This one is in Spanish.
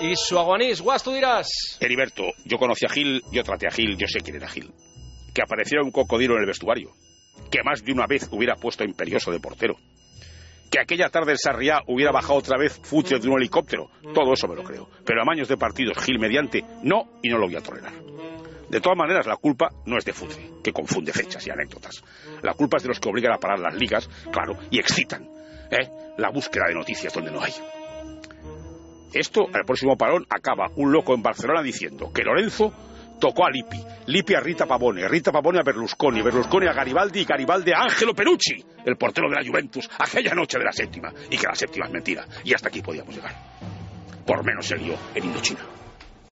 y su agonís. Guas, tú dirás. Heriberto, yo conocí a Gil, yo traté a Gil, yo sé quién era Gil. Que apareciera un cocodrilo en el vestuario. Que más de una vez hubiera puesto a Imperioso de portero. Que aquella tarde el Sarriá hubiera bajado otra vez Futre de un helicóptero. Todo eso me lo creo. Pero amaños de partidos, Gil mediante, no, y no lo voy a tolerar. De todas maneras, la culpa no es de Futre, que confunde fechas y anécdotas. La culpa es de los que obligan a parar las ligas, claro, y excitan la búsqueda de noticias donde no hay. Esto, al próximo parón, acaba un loco en Barcelona diciendo que Lorenzo tocó a Lippi, Lippi a Rita Pavone, Rita Pavone a Berlusconi, Berlusconi a Garibaldi y Garibaldi a Angelo Perucci, el portero de la Juventus, aquella noche de la séptima, y que la séptima es mentira. Y hasta aquí podíamos llegar. Por menos se lió en Indochina.